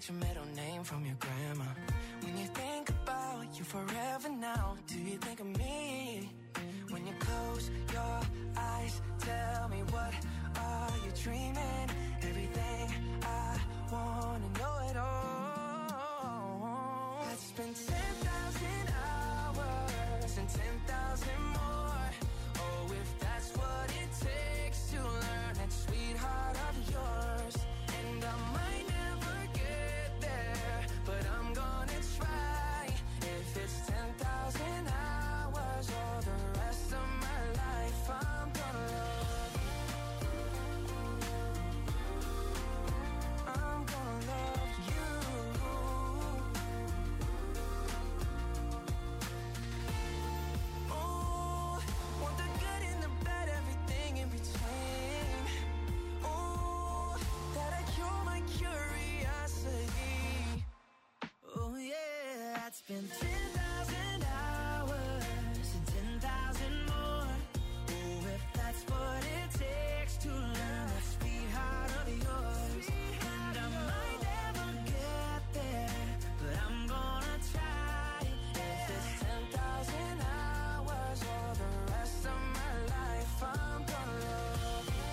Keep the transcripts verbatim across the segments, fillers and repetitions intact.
got your middle name from your grandma. When you think about you forever now, do you think of me? When you close your eyes, tell me what are you dreaming? Everything I wanna know it all. I'd spend ten thousand hours and ten thousand more. Oh, if that's what it takes to learn that sweetheart of yours. And I might never get there, but I'm gonna try. If it's ten thousand hours or the rest of my life, I'm gonna love you. I'm gonna love you. Oh, want the good and the bad, everything in between. Oh, that I cure my curiosity. Oh yeah, I'd spend ten thousand hours and ten thousand more. Oh, if that's what it takes to learn that sweetheart of yours. And I might never get there, but I'm gonna try. If it's ten thousand hours or the rest of my life, I'm gonna love you.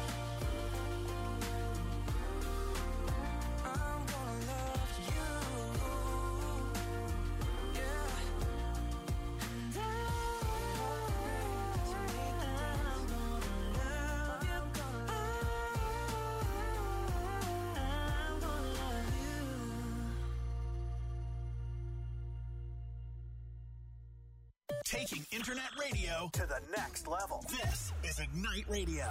I'm gonna love you. Yeah. And I, I'm gonna love you. I'm gonna love you. Taking internet radio to the next level. This is Ignite Radio.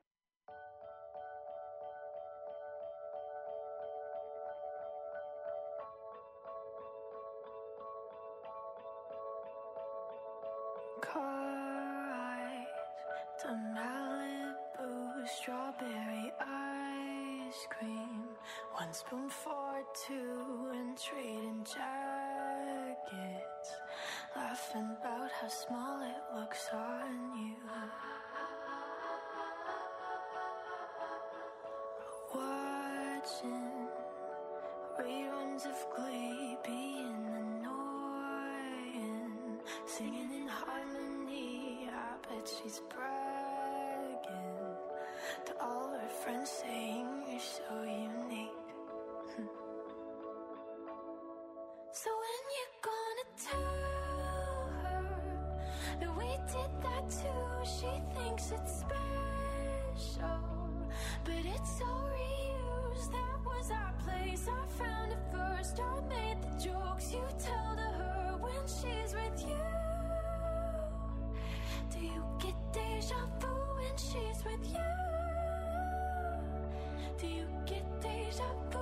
Car ride to Malibu, strawberry ice cream. One spoon for two and trading jackets. Laughing about how small it looks on you. Watching reruns of Glee, being annoying. Singing in harmony, I bet she's bragging to all her friends, saying you're so unique. So when you gonna tell her that we did that too? She thinks it's special, but it's so reused. That was our place, I found it first. I made the jokes you tell to her when she's with you. Do you get deja vu when she's with you? Do you get deja vu?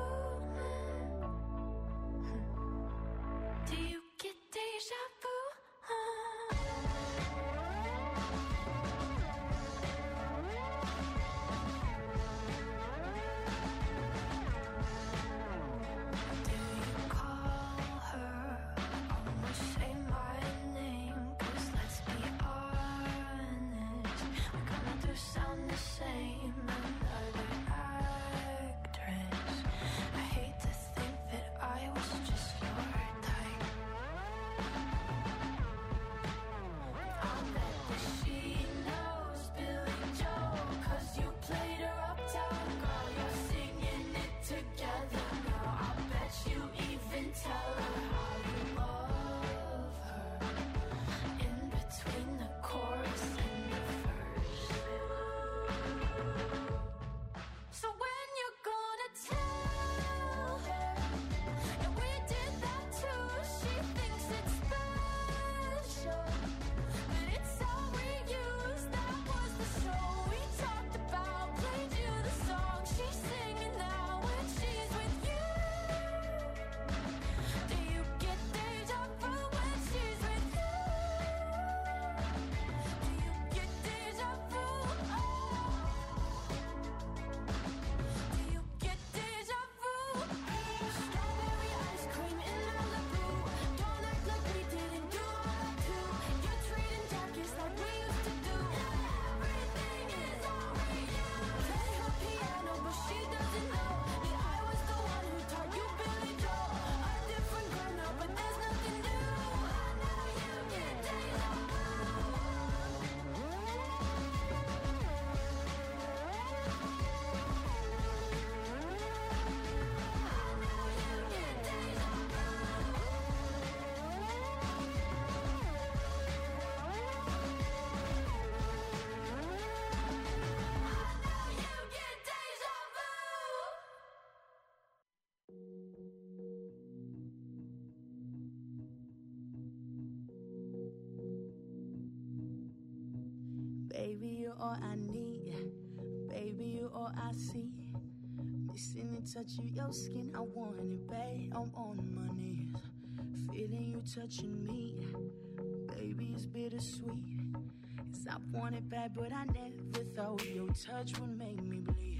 Do you get deja vu? Do you call all I need. Baby, you all I see. Missing the touch of your skin, I want it, babe. I'm on my knees, feeling you touching me. Baby, it's bittersweet. Cause I want it bad, but I never thought your touch would make me bleed.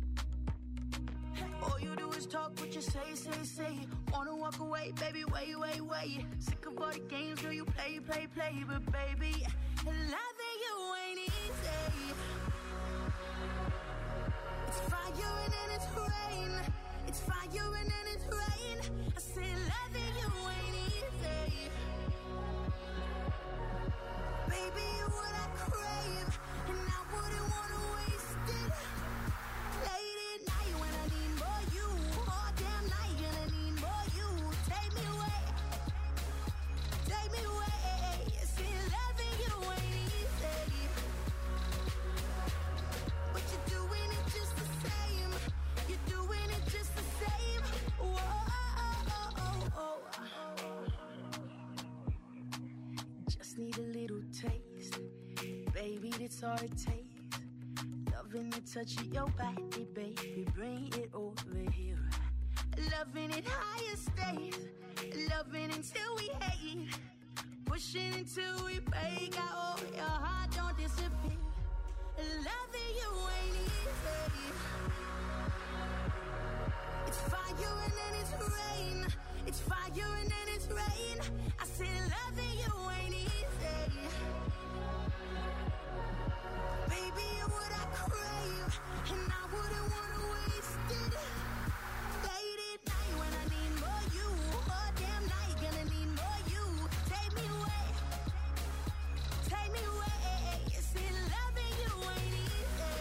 All you do is talk what you say, say, say. Wanna walk away, baby, wait, wait, wait. Sick of all the games, girl, you play, play, play. But baby, loving you ain't easy. It's fire and then it's rain. It's fire and then it's rain. I said loving you ain't easy. Baby, you're what I crave, and I wouldn't wanna waste it. Late at night when I need more you, all damn night and I need more you. Take me away, take me away. See, loving you ain't easy, but you're doing it just the same. You're doing it just the same. Whoa, oh, oh, oh, oh. Just need a little taste, baby, that's all it takes. Loving the touch of your body, baby, bring it over here. Loving it higher stays, loving until we hate, pushing until we break out. Oh, your heart don't disappear. Loving you ain't easy. It's fire and then it's rain. It's fire and then it's rain. I said loving you ain't easy. Baby, you're what I crave, and I wouldn't wanna waste it. Late at night when I need more you, all damn night gonna need more you. Take me away, take me away. See, loving you ain't easy,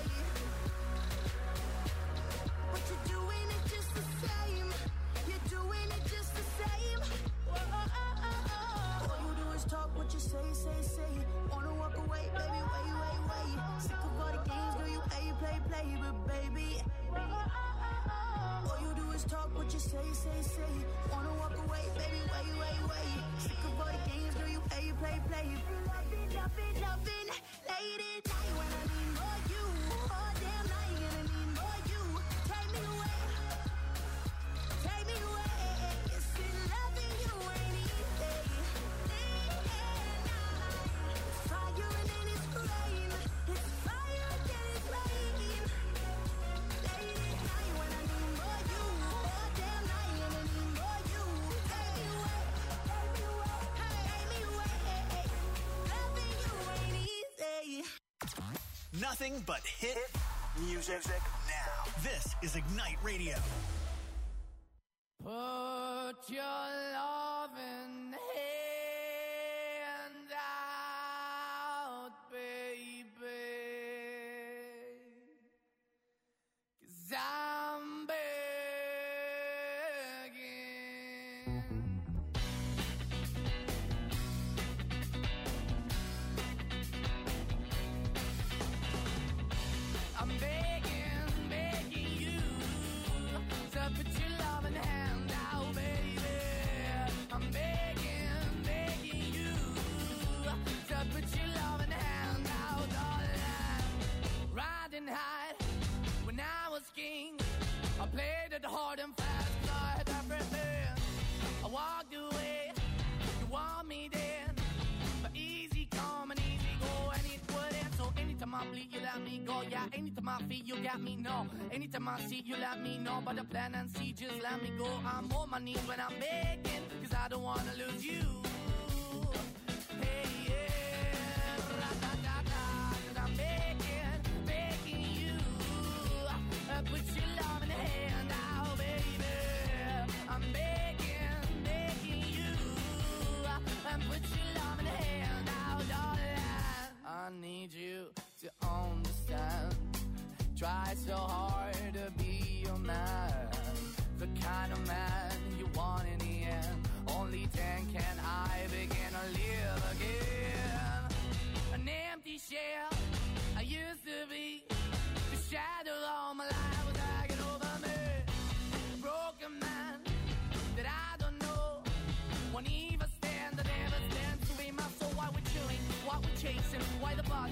but you're doing it just the same. You're doing it just the same. Whoa, oh, oh, oh. All you do is talk what you say, say, say. Wanna walk away, baby, wait, wait, wait. Sick of all the games, girl, you play, play, play. But baby, whoa, oh, oh, oh. All you do is talk what you say, say, say. Wanna walk away, baby, wait, wait, wait. Sick of all the games, girl, you play, play, play. Loving, loving, loving. Late at night when I need more you, all damn night and I need more you. Take me away, take me away. See, loving you ain't easy. It's fire and then it's rain. It's fire and then it's rain. Late at night when I need more you, all damn night and I need more you. Take me away, take me away, take me away. Loving you ain't easy. Nothing but hit music now. This is Ignite Radio. Put your loving hand out, baby, 'cause I'm begging. I'm begging, begging you to put your loving hand out, baby. I'm begging, begging you to put your loving hand out, darling. Riding high when I was king, I played it hard and fast, 'cause I had everything. I walked away, you want me then, but easy come and easy go, and it wouldn't. So anytime I bleed, you let me go. Yeah, anytime I feel, you got me, no. Anytime I see, you let me know. But the plan and see, just let me go. I'm on my knees when I'm begging, 'cause I don't wanna lose you. Hey, yeah, ra-da-da-da, 'cause I'm begging, begging you, uh, put your love in the hand out, baby. I'm begging, begging you, uh, and put your love in the hand out, darling. I need you to understand. Try so hard to be your man, the kind of man you want in the end. Only then can I begin to live again. An empty shell I used to be, the shadow all my life was hanging over me. A broken man that I don't know, won't even stand, I never stand to be my soul. Why we're chilling, why we're chasing, why the bottom, why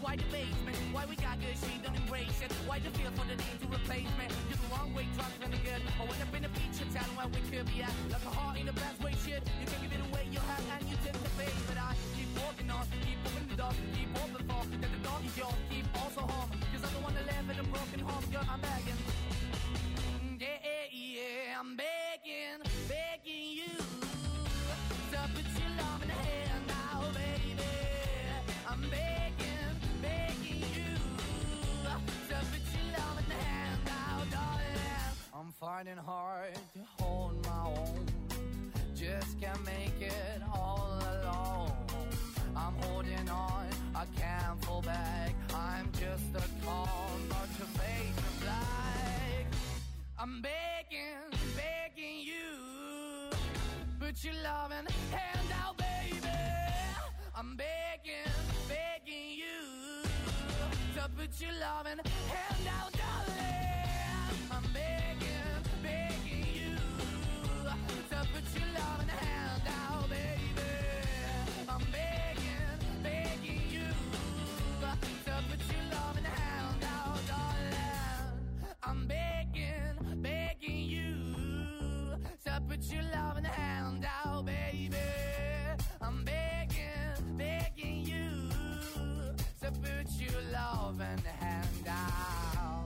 Why the basement? Why we got good, she don't embrace it? Why the feel for the need to replace me? You're the wrong way, trying to the good. I went up in a feature town where we could be at. Like a heart in the best way, shit. You can give it away, you have, and you tend to pay. But I keep walking on, keep moving the door, keep open for that the dog is yours, keep also home. Cause I don't wanna live in a broken home, girl, I'm begging. Yeah, yeah, yeah, I'm begging, begging you to put your love in the hand now, baby. I'm begging, begging you to put your love in the hand now, darling. I'm finding hard to hold my own, just can't make it all alone. I'm holding on, I can't fall back. I'm just a call, not to fade to black. I'm begging, begging you, put your loving hand out, baby. I'm begging, begging you, to put your loving hand out, darling. I'm begging, begging you, to put your loving hand out, baby. I'm begging, begging you, to put your loving hand out, darling. I'm begging, begging you, to put your loving hand out, baby. I'm begging, begging you, to put your loving hand out.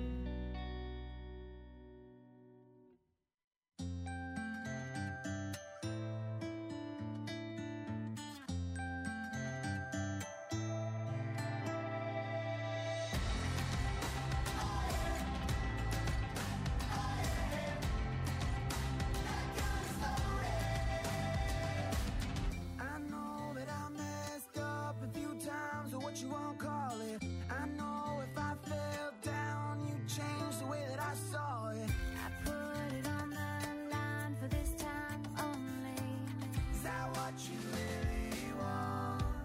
You won't call it. I know if I fell down, you'd change the way that I saw it. I put it on the line for this time only. Is that what you really want?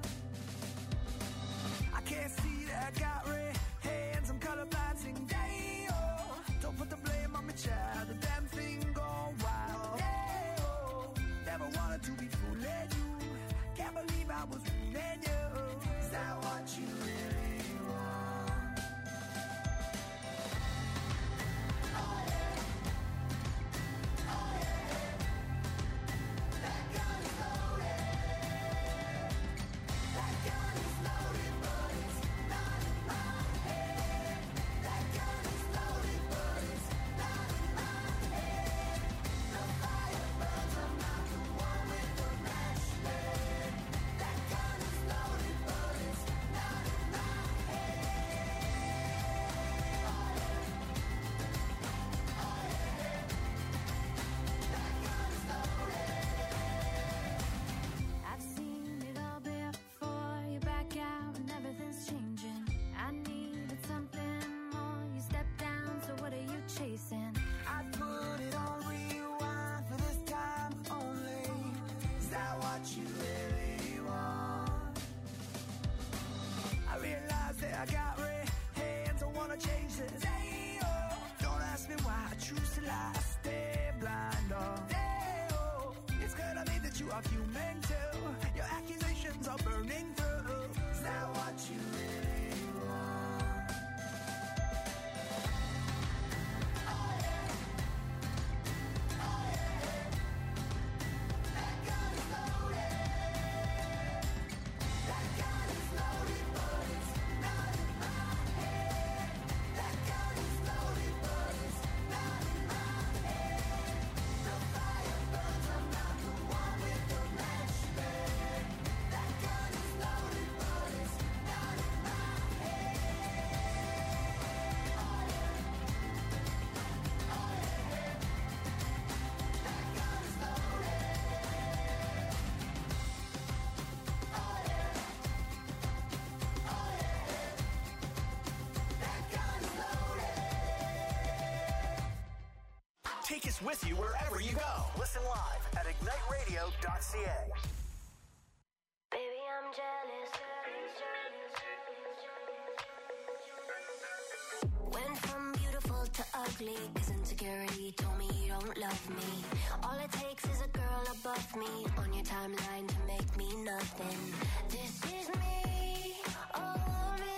I can't see that I got red hands. I'm colorblind, sing day, oh. Don't put the blame on me, child. The damn thing gone wild. Hey, oh. Never wanted to be fooling you. Can't believe I was fooling you. Is that what you really want? Oh yeah. Oh yeah. That gun is loaded. That gun is loaded, but it's not in my head. That gun is loaded, but it's not in my head. The fire burns, I'm not the one with the match. That gun is loaded, but it's not in my head. Oh yeah. Oh yeah. That gun is loaded. I've seen it all before. You back out and everything's changing. I needed something more. You step down, so what are you chasing? I put it on rewind for this time only. Is that what you really want? I realize that I got red hands. I wanna change this. Hey, oh. Don't ask me why I choose to lie. Stay blind, oh. Hey, oh. It's gonna mean that you are human too. Your accusations are burning through. Is that what you really want? Oh yeah. Oh yeah. That gun is loaded. That gun is loaded, but it's not in my head. That gun is loaded, but it's not in my head. The fire burns, I'm not the one with the match. That gun is loaded, but it's not in my head. Oh yeah. Oh yeah. That gun is loaded. Oh yeah. Oh yeah. That gun is loaded. Take us with you wherever you go. Listen live at ignite radio dot c a. Baby, I'm jealous. Went from beautiful to ugly, 'cause insecurity told me you don't love me. All it takes is a girl above me on your timeline to make me nothing. This is me, all over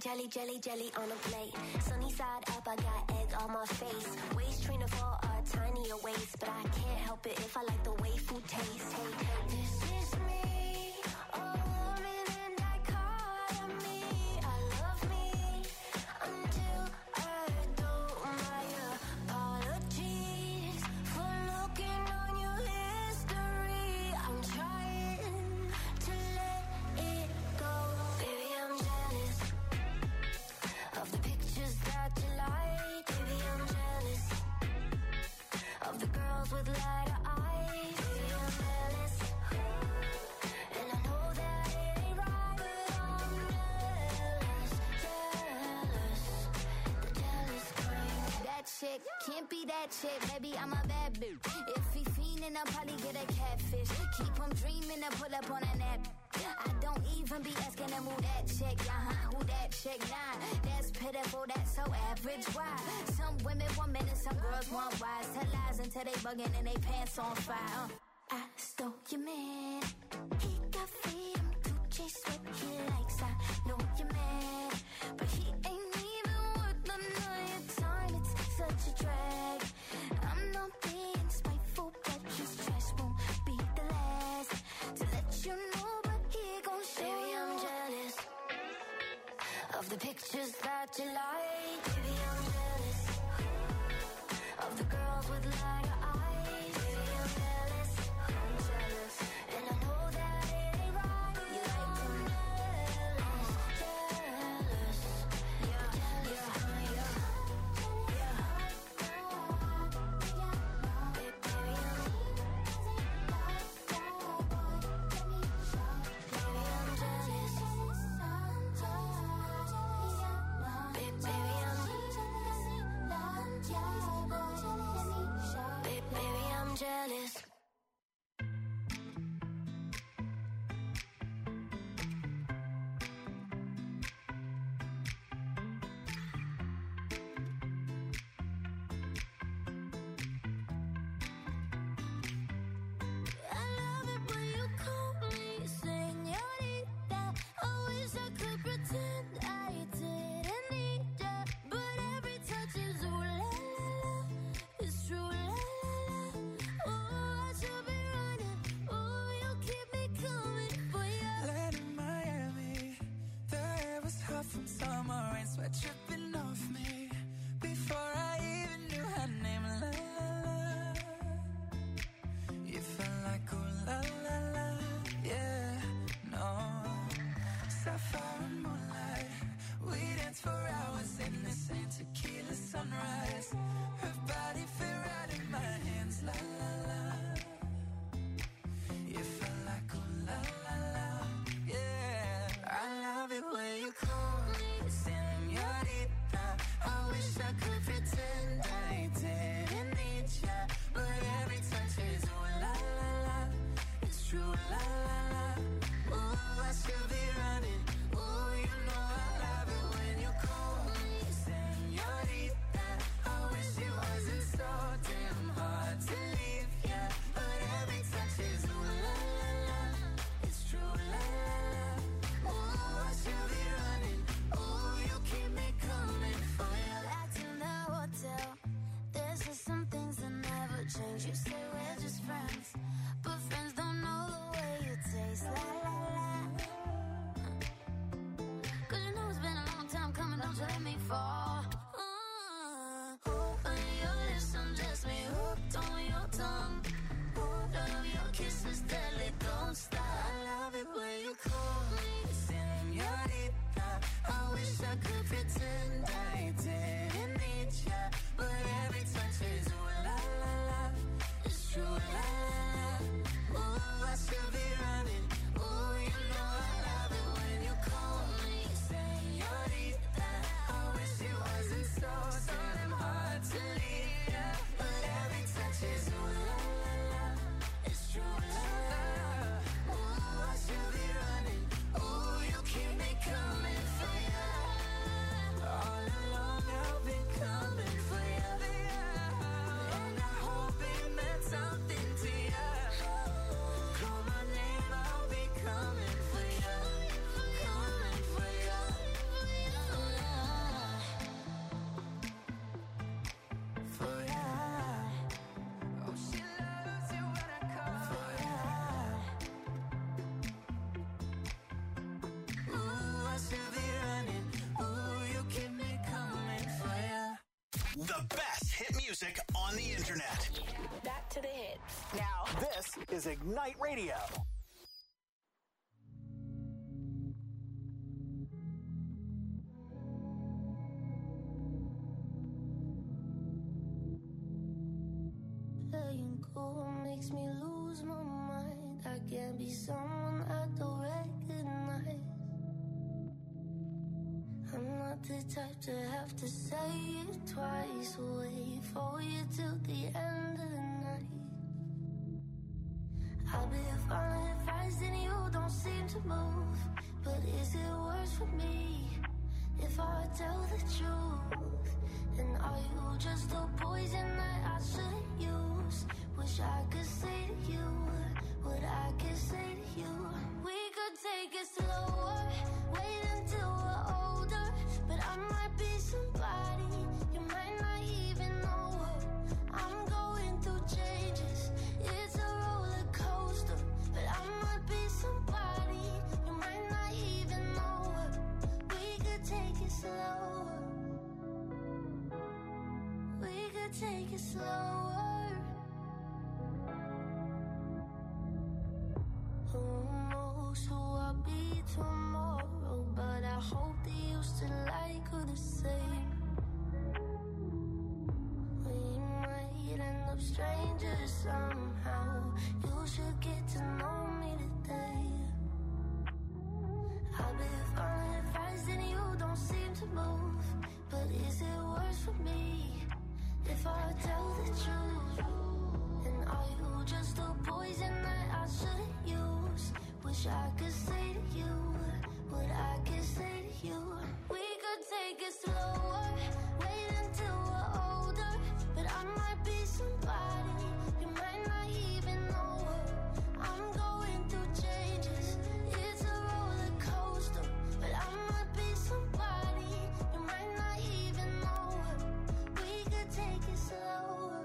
jelly, jelly, jelly on a plate. Sunny side up, I got egg on my face. Waist trainer for a tinier waist, but I can't help it if I like the way food tastes. Hey, this is me, a woman in dichotomy. I love me until I don't. My apologies for looking on your history. I'm trying to let it go. Baby, I'm jealous of the pictures that you like. Baby, I'm jealous of the girls with lighter eyes. Baby, I'm jealous, and I know that it ain't right, but I'm jealous, jealous, the jealous kind. That chick can't be that chick, baby, I'm a bad bitch. If he fiendin', I'll probably get a catfish. Keep him dreamin' to pull up on a nap. I don't even be asking him who that chick, uh-huh, who that chick, nah. That's pitiful, that's so average, why? Some women want men and some girls want wise. Tell lies until they buggin' and they pants on fire. uh. I stole your man, he got freedom to chase what he likes. I know you're mad, but he ain't even worth another time. It's such a drag. I'm not being spiteful, but his trash won't be the last to let you know, but he gon' show. Baby, I'm jealous of the pictures that you like. Baby, I'm jealous of the girls with lighter eyes. Baby, I'm jealous, I'm jealous, and I know that it ain't right. You like them jealous, jealous, yeah, jealous, yeah, yeah, yeah. Baby, baby, I'm baby, I'm jealous. Baby, baby, I'm baby, baby, I'm jealous. I love it when you call me señorita. I wish I could pretend I didn't need ya, but every touch is ooh la la la. It's true la la la. Oh, I should be running. Oh, you keep me coming for ya. Land in Miami, the air was hot from summer rain, sweat dripping off me before I even knew her name. La la la, you felt like ooh la la la, yeah, no. Sapphire and moonlight, we danced for hours in the same tequila sunrise. Her body fit right in my hands, la la la. You felt like ooh la la la, yeah. I love it when you call me The best hit music on the internet. Back to the hits. Now, this is Ignite Radio. Playing cool makes me lose my mind. I can't be someone I don't recognize. I'm not the type to have to say it twice. Wait for you till the end of the night. I'll be following advice and you don't seem to move. But is it worse for me if I tell the truth? And are you just a poison that I shouldn't use? Wish I could say to you what I could say to you. We could take it slower, wait until we're older. But I might be somebody you might not even know her. I'm going through changes, it's a roller coaster. But I might be somebody you might not even know her. We could take it slower. We could take it slower. Who knows who I'll be tomorrow? But I hope that you still like her the same. We might end up strangers somehow. You should get to know me today. I've been following advice and you don't seem to move. But is it worse for me if I tell the truth? And are you just a poison that I shouldn't use? Wish I could say to you what I could say to you. We could take it slower, wait until we're older. But I might be somebody you might not even know her. I'm going through changes, it's a roller coaster. But I might be somebody you might not even know her. We could take it slower.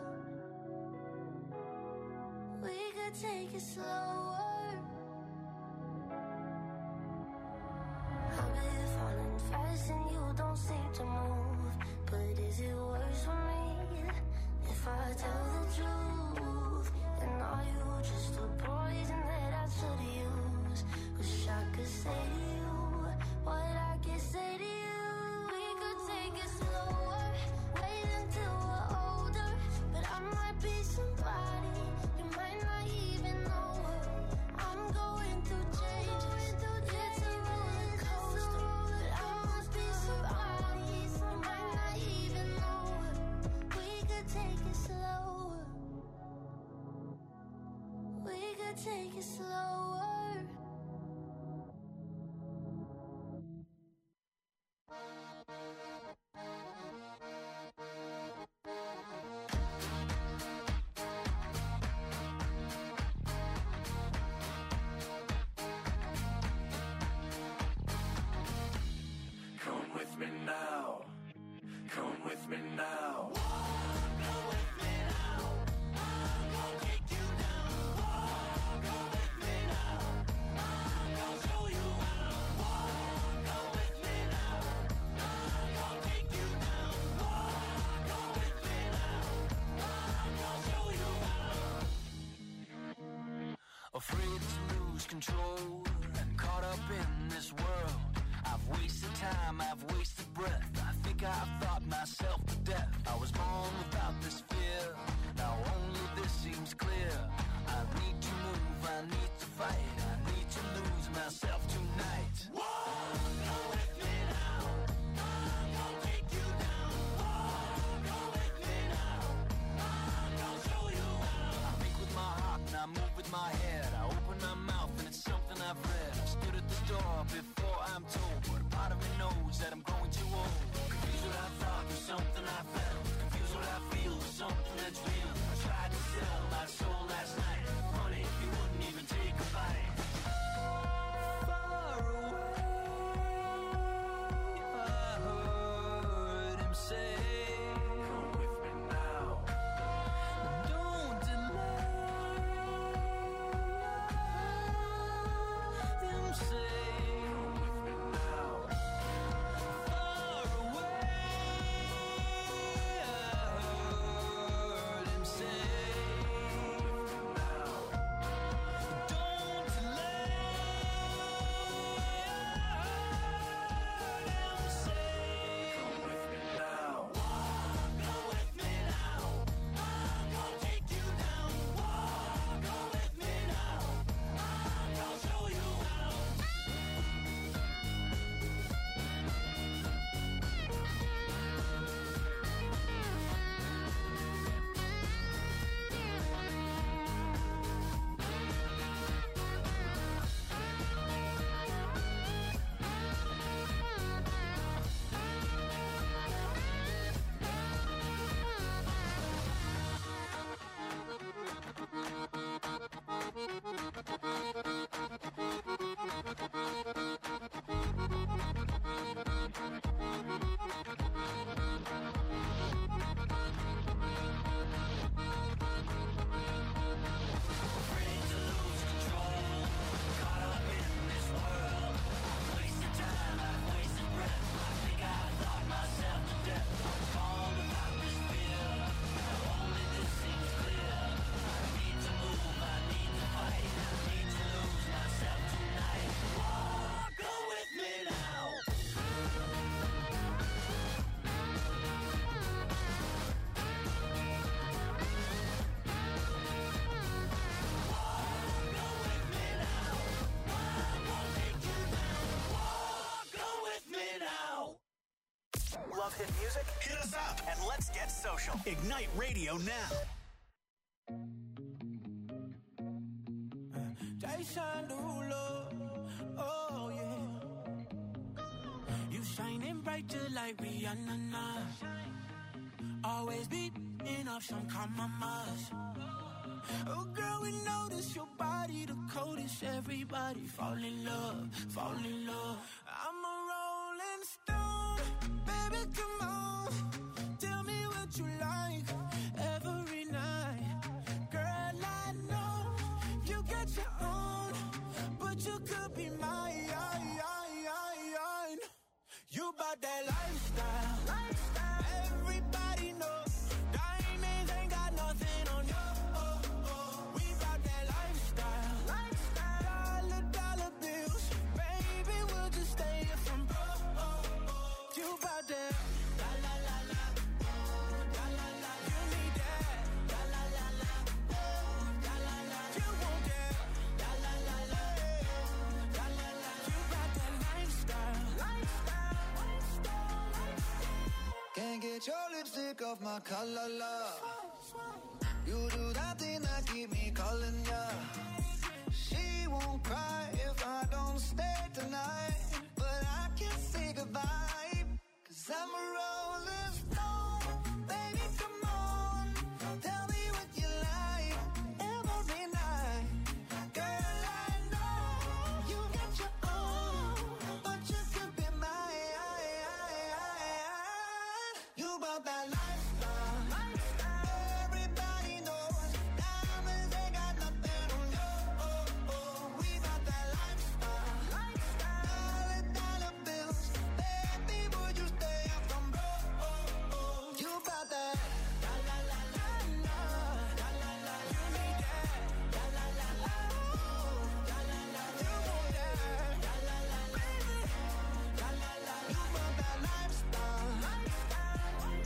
We could take it slower. I've been falling fast and you don't seem to move. But is it worse for me if I tell the truth? And are you just a poison that I should use? Wish I could say to you what I can say to you. We could take it slower, wait until we're older. But I might be somebody you might not even know her. I'm going through changes, it's a roller coaster. But I must be somebody you might not even know her. We could take it slower. We could take it slower. Come with me now. Come with me now. Afraid to lose control and caught up in this world. I've wasted time, I've wasted breath. I think I've thought myself to death. I was born without this fear. Now only this seems clear. I need to move, I need to fight. I need to lose myself tonight. Go with me now. I'm gonna take you down. Go with me now. I'm gonna show you how. I think with my heart and I move with my head. I open my mouth and it's something I've read. I stood at the door before I'm told, but a part of me knows that I'm growing too old. Confused what I thought was something I felt. Confused what I feel was something that's real. I tried to sell my soul last night. Honey, you wouldn't even take a bite. Far away, I heard him say, come with me now. Don't delay. Them say, come with me now. Far away, I Love hit music? Hit us up and let's get social. Ignite Radio now. Oh yeah, you shining bright just like Rihanna. Always beating up some compromise. Oh girl, we notice your body the coldest. Everybody fall in love, fall in love. I'm a rolling stone, baby, come on. Tell me what you like every night. Girl, I know you got your own, but you could be mine. You bout that lifestyle, lifestyle. Everybody knows diamonds ain't got nothing on you. Oh, oh. We bout that lifestyle, lifestyle. Dollar, dollar bills, baby, we'll just stay here from broke. Oh, oh. You bout that, la la la la, la la la. You need that, la la la la, la la la. You want that, la la la la, la la la. You bout that lifestyle, lifestyle. Can't get your lipstick off my collar, love. You do that thing that keep me calling ya. She won't cry if I don't stay tonight, but I can't say goodbye, cause I'm a rolling stone. Baby, come on, tell me what you like every night. Girl, I know you got your own, but you could be mine. You about that lifestyle, lifestyle. Everybody knows diamonds ain't got nothing on you. Oh, oh. We about that lifestyle, lifestyle. Dollar, dollar bills, baby, would you stay up from broke? Oh, oh. You about that, la la la la la, la la la. You need that, la la la la, la la la. You want that, la la la la, la la la. You about that lifestyle, lifestyle.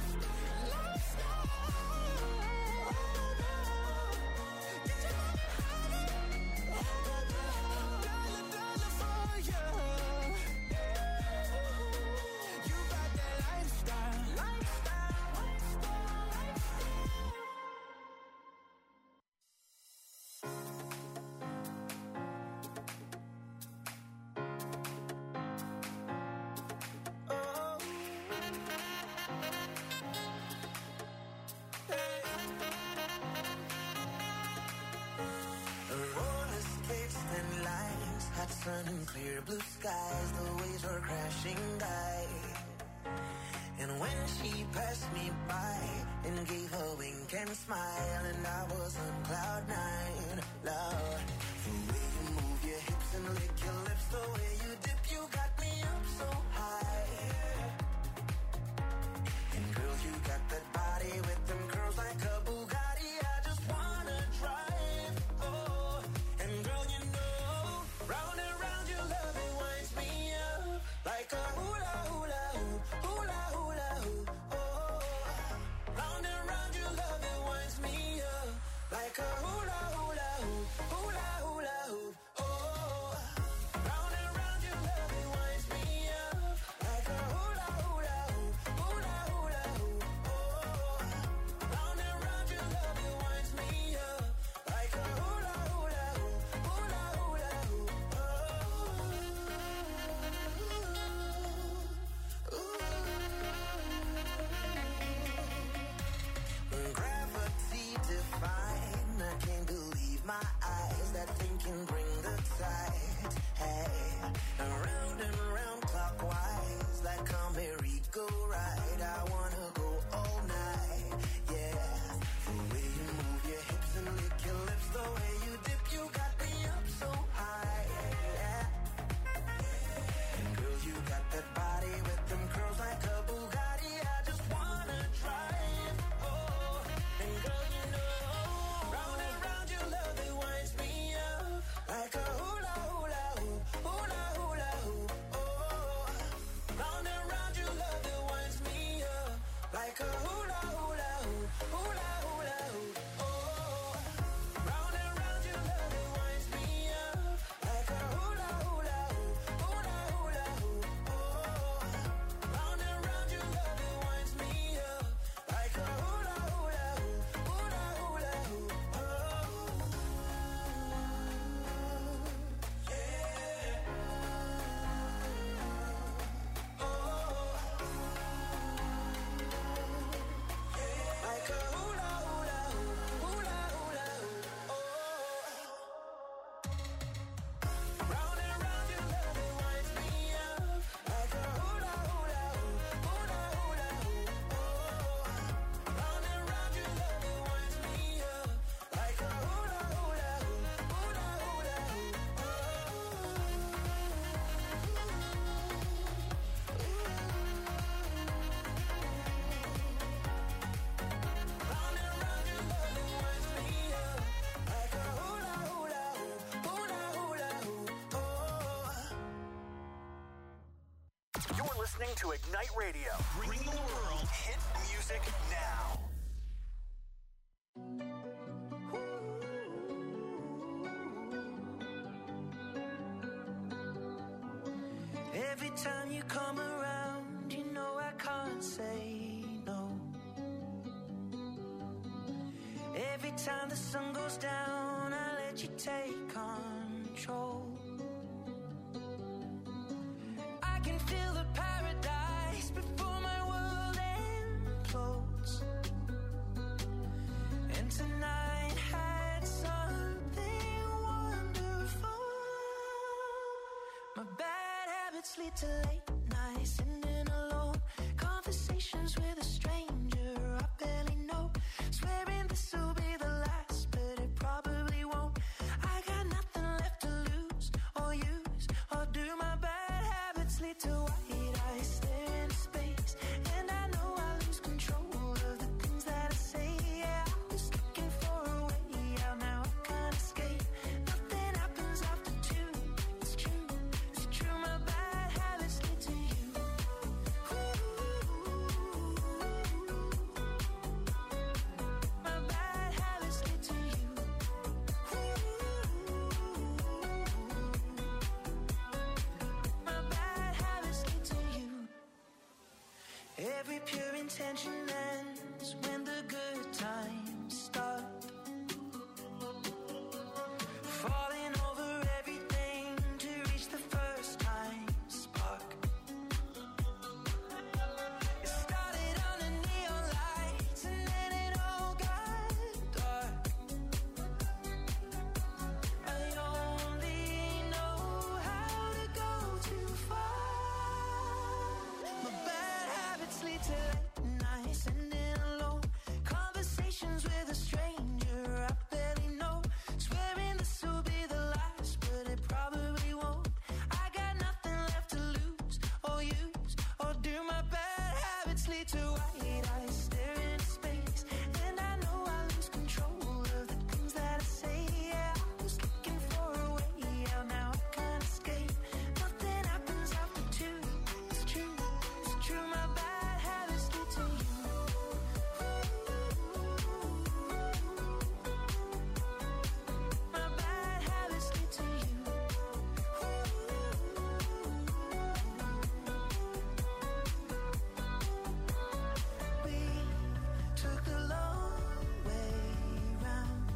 Roller skates, thin lines, hot sun and clear blue skies. The waves were crashing by, and when she passed me by and gave a wink and smile, and I was on cloud nine. Love, the way you move your hips and lick your lips, the way you dip, you got me up so high. And girl, you got that body with them curls like a Bugatti. I just wanna drive. Oh, and girl, you know, round and round your love, it winds me up like a hula hula hoop, hula hula hoop. Oh, round and round your love, it winds me up like a hula hula hoop, hula hula hoop. Oh, round and round your love, it winds me up like a hula hula hoop, hula hula hoop. Oh, round and round your love, it winds me up like a hula hula hoop, hula hula hoop. Oh. listening to Ignite Radio. Bring the world hit music now. Every time you come around, you know I can't say no. Every time the sun goes down, I let you take control. I can feel the paradise before my world implodes. And tonight had something wonderful. My bad habits lead to late nights, sitting alone, conversations with a stranger I barely know, swearing this will be the last, but it probably won't. I got nothing left to lose or use or do. My bad habits lead to white eyes stare into space, and I know I lose control of the things that I say. Yeah, I was looking for a way out, now I can't escape. Nothing happens after two. It's true, it's true. My bad habits lead to you. My bad habits lead to you. My bad habits lead to you. Every pure intention ends when the good times start. Falling over everything to reach the first time spark. It started under neon lights and then it all got dark. I only know how to go too far. My bad habits lead to late nights, sitting alone, conversations with a stranger I barely know, swearing this will be the last, but it probably won't. I got nothing left to lose or use or do. My bad habits lead to white eyes staring into space, and I know I lose control of the things that I say. Yeah, I was looking for a way out, now I can't escape. Nothing happens after two. It's true, it's true. My bad habits lead to you. My bad habits lead to you. We took the long way round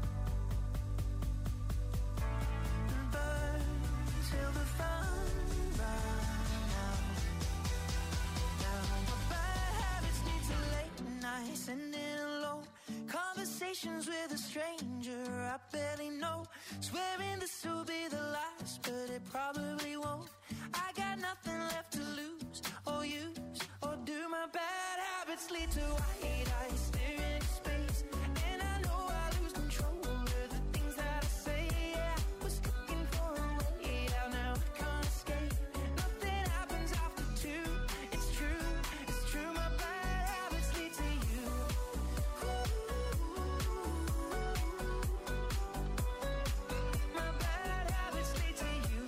and burned till the fun ran out. Now my bad habits lead to late nights, sitting alone, conversations with a stranger I barely know, swearing this will be the last, but it probably won't. I got nothing left to lose or use or do. My bad habits lead to white eyes staring into space, and I know I lose control of the things that I say. Yeah, I was looking for a way out, now I can't escape. Nothing happens after two. It's true, it's true. My bad habits lead to you. My bad habits lead to you.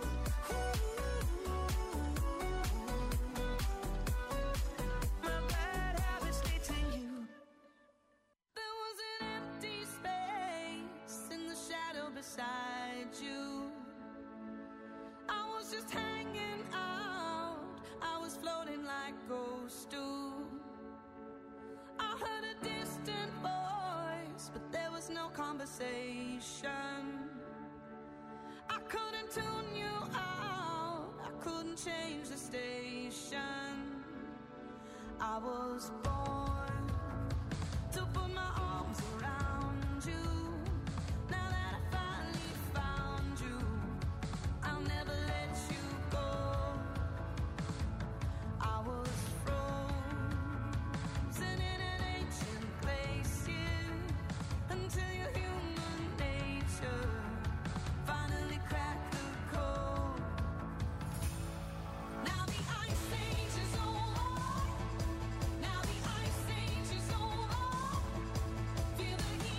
My bad habits lead to you. There was an empty space in the shadow beside you. I was just hanging out, I was floating like ghosts do. I heard a distant voice, but there was no conversation. I couldn't tune you out, I couldn't change the station. I was born to put my arms around you. Now that I finally found you, I'll never let you go. I was frozen in an ancient place, yeah, until your human nature finally cracked the code. Now the ice age is over. Now the ice age is over. Feel the heat.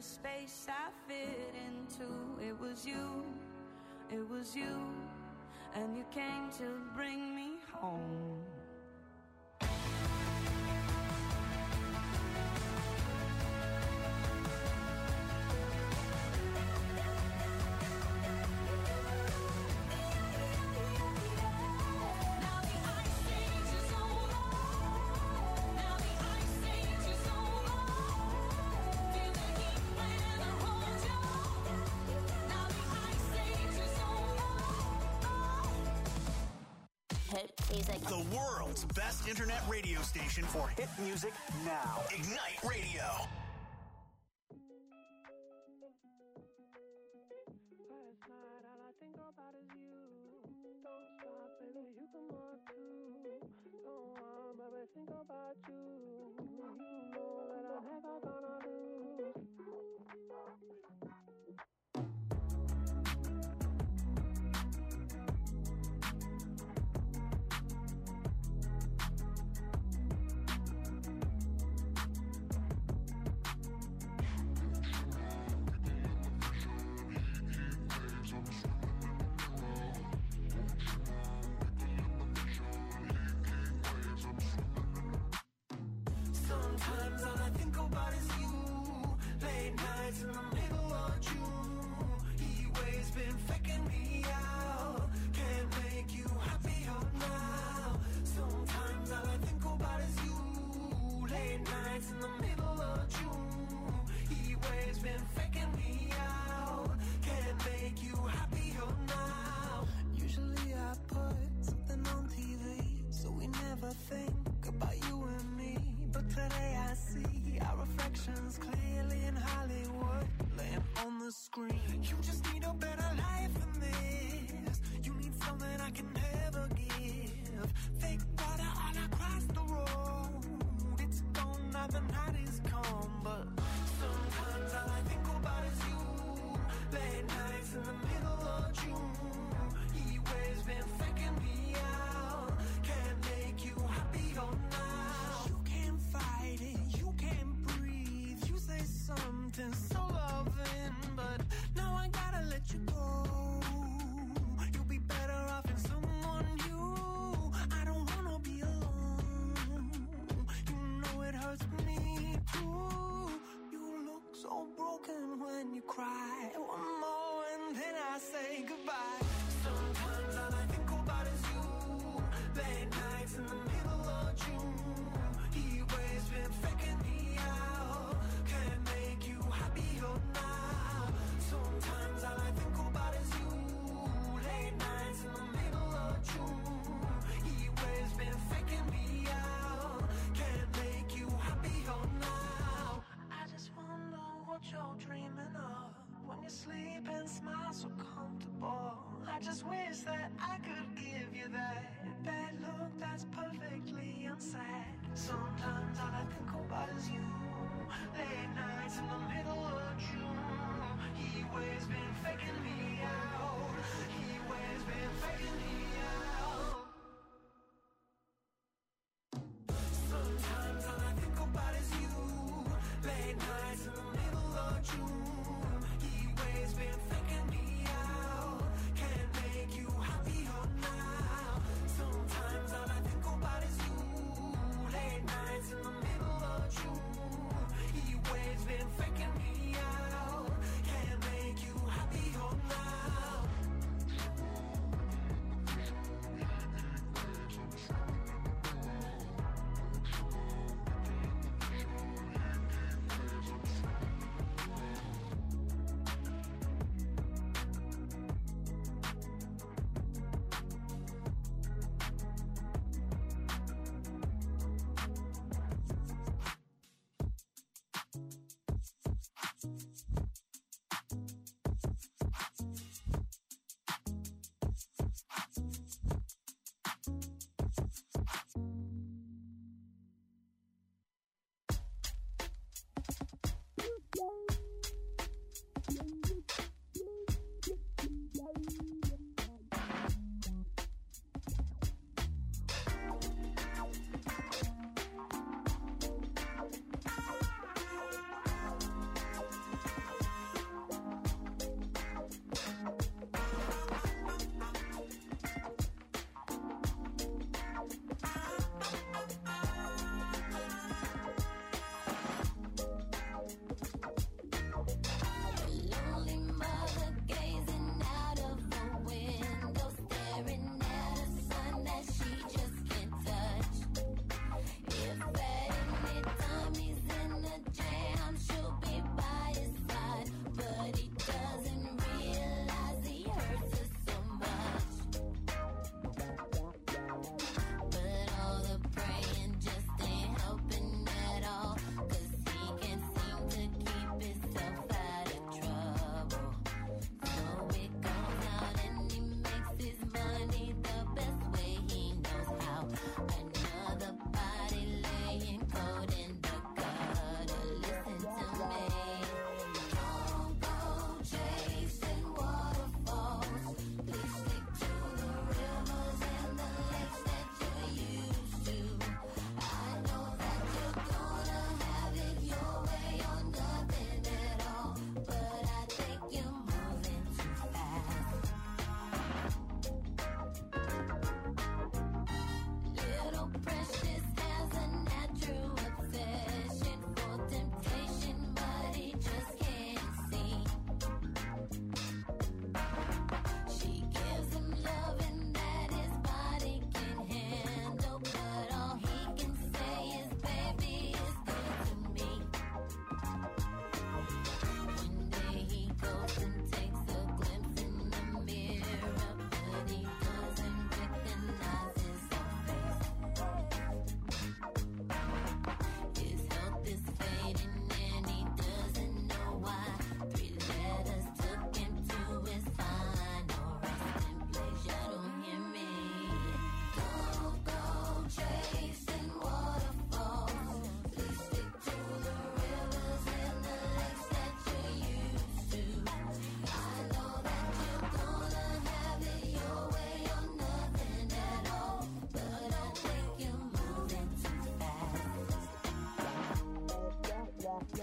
space I fit into. It was you, it was you, and you came to bring me home. The world's best internet radio station for hit music now. Ignite Radio. Last night, all I think about is you. Don't stop, baby, you come on too. Don't want, baby, think about you. You know that I'm never gonna lose. Sometimes all I think about is you. Late nights in the middle of June. He waves been faking me out. Can't make you happier now. Sometimes all I think about is you. Late nights in the middle of June. He waves been faking me out. Can't make you happier now. Usually I put something on T V, so we never think about you and me. But today I see our reflections clearly in Hollywood, laying on the screen. You just need a better life than this. You need something I can never give. Fake water all across the road. It's gone now, the night is come. But sometimes all I think about is you. Late nights in the middle of June. He waves been faking me out. Can't make you happier now. You can't fight it, you can't breathe. You say something so loving, but now I gotta let you go. You'll be better off in someone new. I don't wanna be alone. You know it hurts me too. You look so broken when you cry. One more and then I say goodbye. Sometimes all I think about is you. Late nights in the middle of June. He waves been faking me out. Can't make you happier now. Sometimes all I think about is you. Late nights in the middle of June. He waves been faking me out. Can't make you happier now. I just wonder what you're dreaming of when you sleep and smile so comfortable. I just wish that I could give you that bad look that's perfectly unsaid. Sometimes all I think about is you. Late nights in the middle of June. He waves been faking me out. He waves been faking me out. Sometimes all I think about is you. Late nights in the middle of June. He waves been faking me out. Can't make you happier now. Sometimes all I think about is you. Late nights in the middle of June. He waves been faking me out. Can't make you happier now.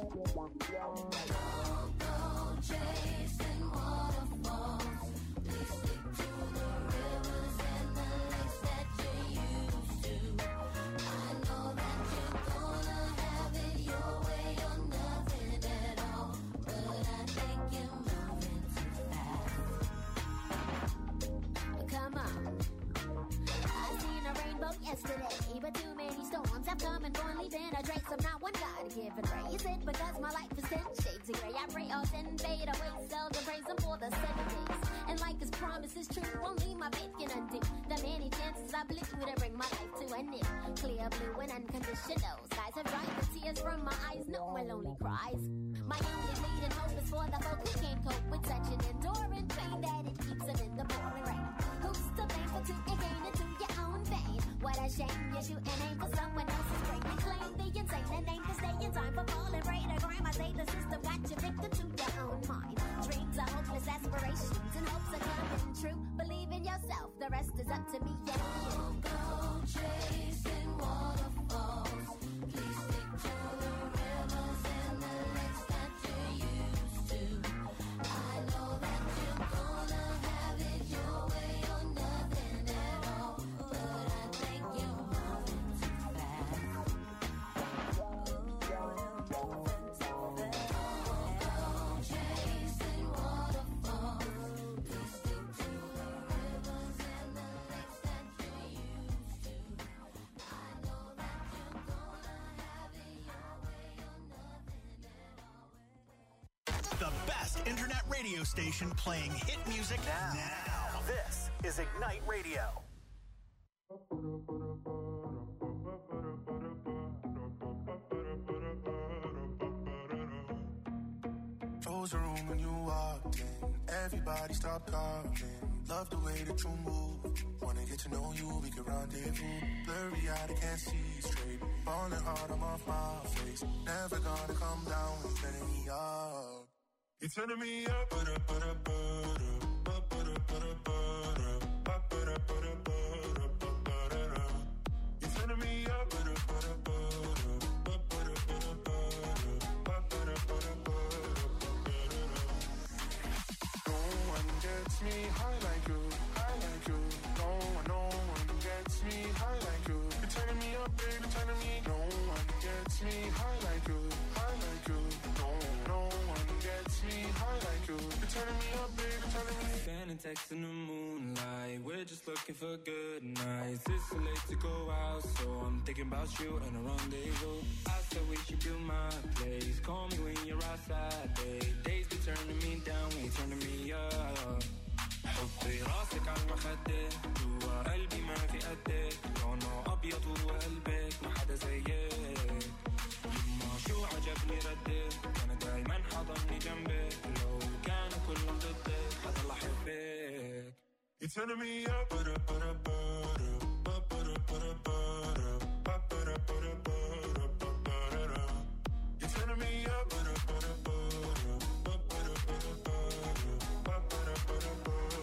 chasing waterfalls. Please stick to the rivers and the lakes that you're used to. I know that you're gonna have it your way or nothing at all, but I think you're moving too fast. Come on. I seen a rainbow yesterday, but too many storms have come and gone, leaving a trace of not one God given ray. Is it because my life is ten shades of gray? I pray all ten fade away, seldom praise him for the seven days. And like his promise is true, only my faith can undo the many chances I blew to bring my life to an end. Clear blue and unconditional skies have dried the tears from my eyes, no more lonely cries. My only bleeding hope is for the folk who can't cope with such an enduring pain that it keeps them in the pouring rain. Who's to blame for to gain into your own vein? What a shame you shoot and aim for someone else's brain. You claim the insane and aim to stay in time for falling prey to crime. I say the system got you victim to your own mind. Dreams are hopeless aspirations and hopes are coming true. Believe in yourself, the rest is up to me and you. Go chasing waterfalls. Please stick to the rivers and the lakes that you're used to. I know that you're gonna have it your way or nothing at all, but I think you're moving too fast. Chasing waterfalls. Please stick to the rivers and the lakes that you're used to. I know that you're gonna have it your way or nothing at all. The best internet radio station playing hit music now. now. This is Ignite Radio. Close the room when you walked in. Everybody stop talking. Love the way that you move. Wanna get to know you, we can rendezvous. Blurry eyed, I can't see straight. Falling hard, I'm off my face. Never gonna come down, you're turning me up. You're turning me up. Ba-da, ba-da, ba-da, ba-da, ba-da, ba-da, ba-da, ba-da, ba-da, ba-da. You're turning me up. Ba-da, ba-da, ba-da, ba-da, ba-da, ba-da, ba-da, ba-da, ba-da. No one gets me high like you, high like you. No one, no one gets me high like you. You're turning me up, baby, turning me. No one gets me high like you, high like you. No, no one gets me high like you. You're turning me up, baby, turning me. Sending texts in the moonlight. We're just looking for good nights. It's so late to go out, so I'm thinking about you and a rendezvous. I said we should do my place. Call me when you're outside, babe. Days be turning me down, when you turning me up. حطي راسك على المخدة جوا قلبي ما في قدك لونه أبيض وقلبك ما حدا زيك يما شو عجبني ردك أنا دايما حضني جنبك لو كانوا كلهم ضدك حضل أحبك. You're turning me up. Ba-da, ba-da, ba-da, ba-da, ba-da, ba-da, ba-da, ba-da, ba-da, ba-da. You're turning me up. Ba-da, ba-da, ba-da, ba-da, ba-da, ba-da, ba-da, ba-da, ba-da.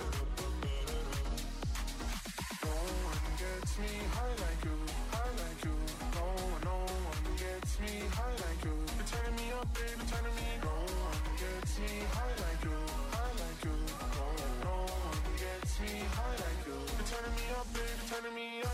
No one gets me high like you, high like you. No one, no one gets me high like you. You're turning me up, baby, turning me. No one gets me high like you, high like you. No one, no one gets me high like you. You're turning me up, baby, turning me up.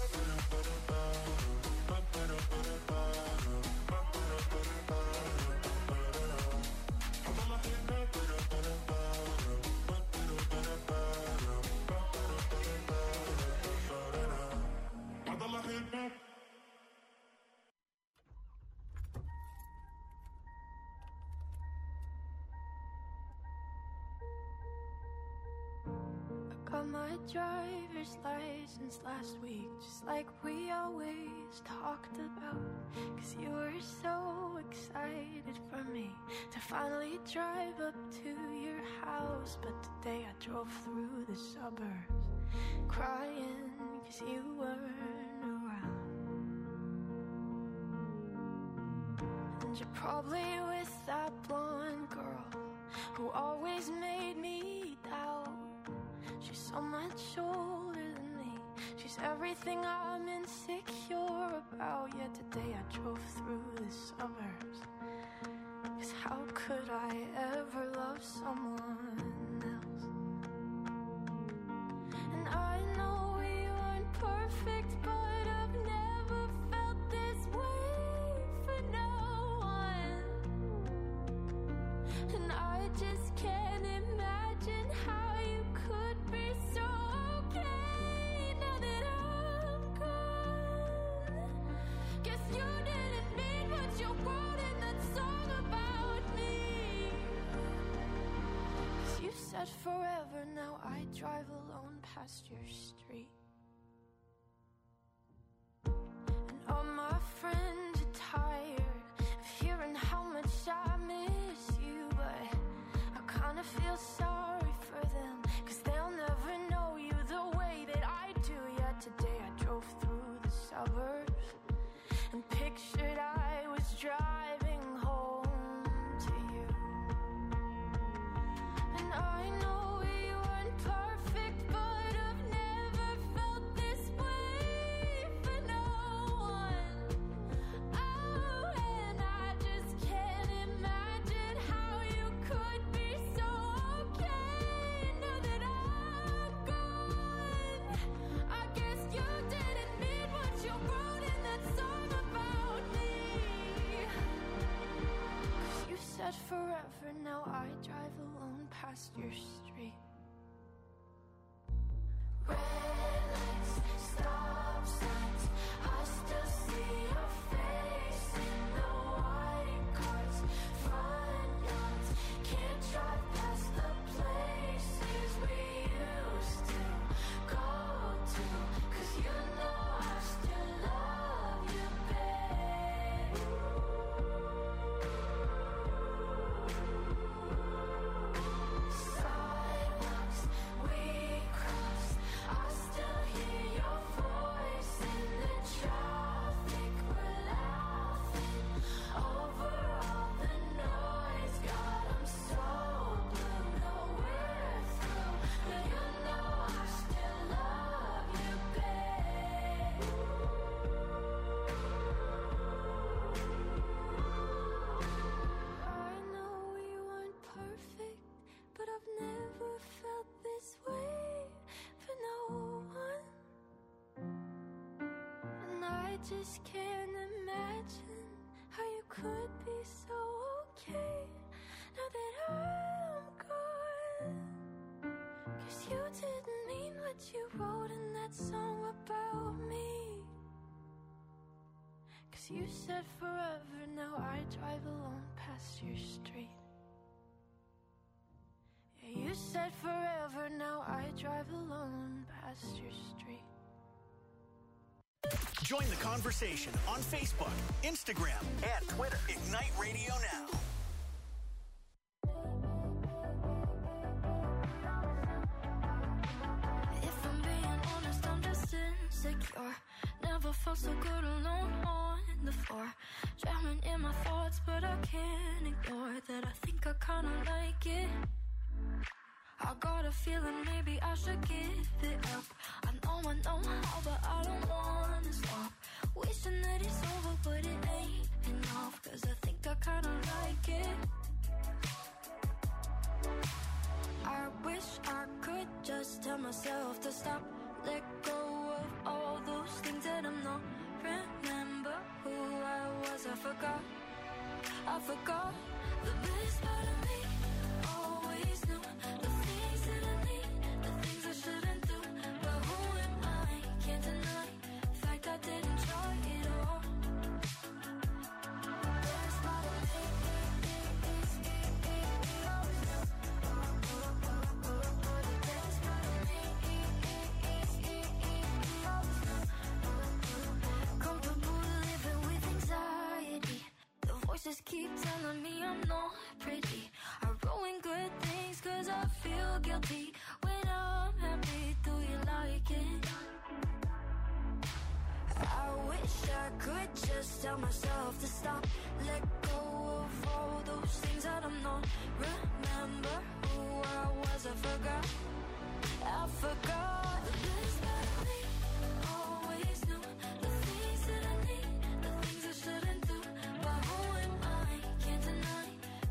Got my driver's license last week, just like we always talked about. Cause you were so excited for me to finally drive up to your house. But today I drove through the suburbs crying cause you weren't around. And you're probably with that blonde girl who always made me doubt. She's so much older than me. She's everything I'm insecure about. Yet today I drove through the suburbs 'Cause how could I ever love someone else? And I know we weren't perfect, but I've never felt this way for no one. And I just can't imagine how you could be so okay now that I'm gone. Guess you didn't mean what you wrote in that song about me. 'Cause you said forever, now I drive alone past your street. And all my friends are tired of hearing how much I miss you, but I kinda feel sorry for them, 'cause they'll never know you the way that I do. Yet today I drove through the suburbs and pictured I was driving home to you. And I know we weren't perfect, but I've never felt this way for no one. Oh, and I just can't imagine how you could be so okay now that I'm gone. I guess you didn't mean what you wrote in that song about me. 'Cause you said forever, now I drive alone past your street. Red lights, stop signs, I still see your face in the white cars, front yards. Can't drive past the places we used to go to, 'cause you know I still love you, babe. Sidewalks we crossed, I still hear your voice in the traffic. We're laughing over all the noise. God, I'm so blue, no we're through, but you know I still love you, babe. I know we weren't perfect, but I've never felt this way for no one. And I just can't imagine how you could be so okay now that I'm gone. 'Cause you didn't mean what you wrote in that song about me. 'Cause you said forever, now I drive alone past your street. Yeah, you said forever, now I drive alone past your street. Join the conversation on Facebook, Instagram, and Twitter. Ignite Radio Now. If I'm being honest, I'm just insecure. Never felt so good alone on the floor. Drowning in my thoughts, but I can't ignore that. I think I kinda like it. I got a feeling maybe I should give it up. I know I know how, but I don't wanna stop. Wishing that it's over, but it ain't enough. 'Cause I think I kinda like it. I wish I could just tell myself to stop. Let go of all those things that I'm not. Remember who I was, I forgot. I forgot the best part of me. Always knew the things that I need, the things I shouldn't do. But who am I? Can't deny the fact I didn't try it all. Best part of me is always knew. The best part of me is always knew. Comfortable living with anxiety. The voices keep telling me I'm not pretty. I ruin good things 'cause I feel guilty. When I'm happy, do you like it? I wish I could just tell myself to stop. Let go of all those things that I'm not. Remember who I was, I forgot. I forgot the best part of me. Always knew the things that I need, the things I shouldn't do. But who am I? Can't deny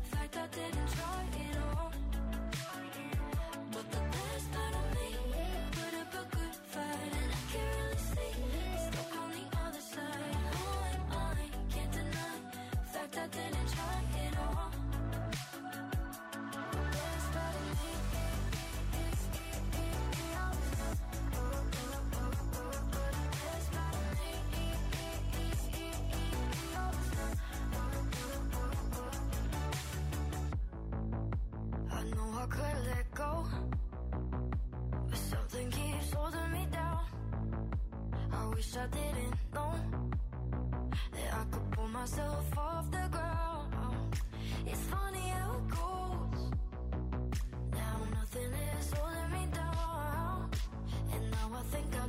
wish I didn't know that I could pull myself off the ground. It's funny how it goes. Now nothing is holding me down, and now I think I